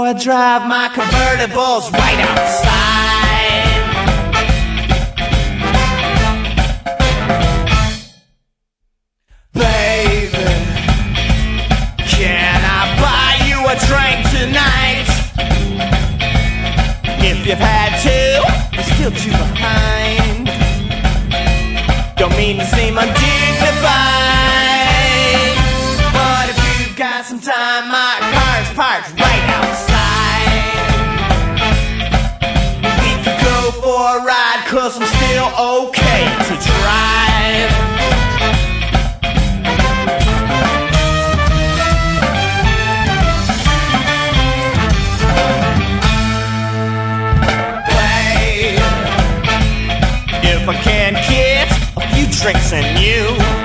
I drive my convertibles right outside. Baby, can I buy you a drink tonight? If you've had two, you're still too behind. Don't mean to seem undignified, but if you've got some time, my car's parked right outside. We could go for a ride, 'cause I'm still okay to drive. If I can't get a few drinks in you,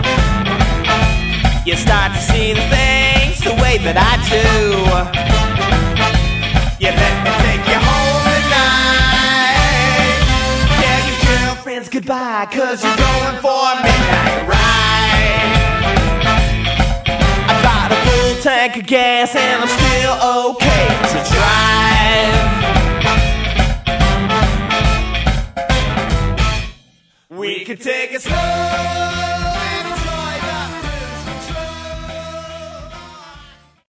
you start to see the things the way that I do. You let me take you home tonight. Tell your girlfriends goodbye, 'cause you're going for a midnight ride. I bought a full tank of gas and I'm still okay to drive. We could take it slow.